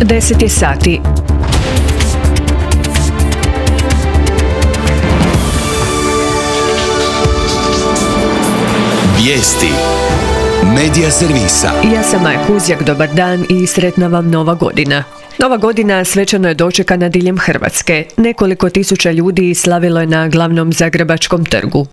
10 je sati. Vijesti. Medija servisa. Ja sam Maja Kuzjak, dobar dan i sretna vam Nova godina. Nova godina svečano je dočekana diljem Hrvatske. Nekoliko tisuća ljudi slavilo je na glavnom Zagrebačkom trgu.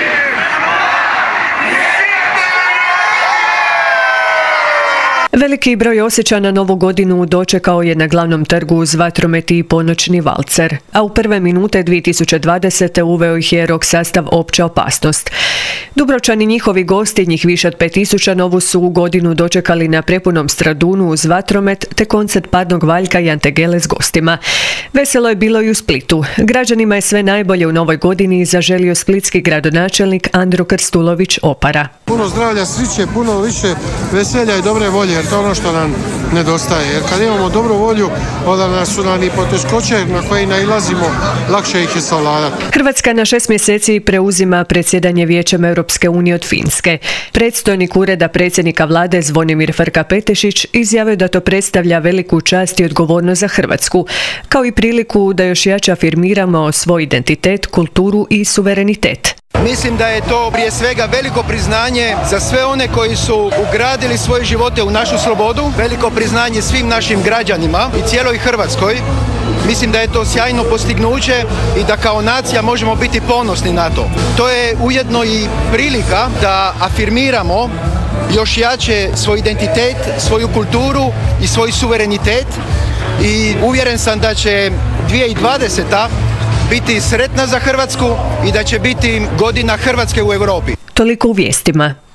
Veliki broj Osječana Novu godinu dočekao je na glavnom trgu uz vatromet i ponoćni valcer, a u prve minute 2020. uveo ih je rok sastav Opća opasnost. Dubrovčani, njihovi gosti, njih više od 5000, novu su godinu dočekali na prepunom Stradunu uz vatromet te koncert Parnog Valjka i Ante Gele s gostima. Veselo je bilo i u Splitu. Građanima je sve najbolje u novoj godini zaželio splitski gradonačelnik Andro Krstulović Opara. Puno zdravlja, sreće, puno više veselja i dobre volje, jer to je ono što nam nedostaje. Jer kad imamo dobru volju, onda su nam i poteškoće na koje nailazimo, lakše ih je savladati. Hrvatska na 6 mjeseci preuzima predsjedanje Vijećem Europske unije od Finske. Predstojnik Ureda predsjednika vlade Zvonimir Frka-Petešić izjavio da to predstavlja veliku čast i odgovornost za Hrvatsku, kao i priliku da još jače afirmiramo svoj identitet, kulturu i suverenitet. Mislim da je to prije svega veliko priznanje za sve one koji su ugradili svoje živote u našu slobodu, veliko priznanje svim našim građanima i cijeloj Hrvatskoj. Mislim da je to sjajno postignuće i da kao nacija možemo biti ponosni na to. To je ujedno i prilika da afirmiramo još jače svoj identitet, svoju kulturu i svoj suverenitet i uvjeren sam da će 2020. biti sretna za Hrvatsku i da će biti godina Hrvatske u Europi. Toliko u vijestima.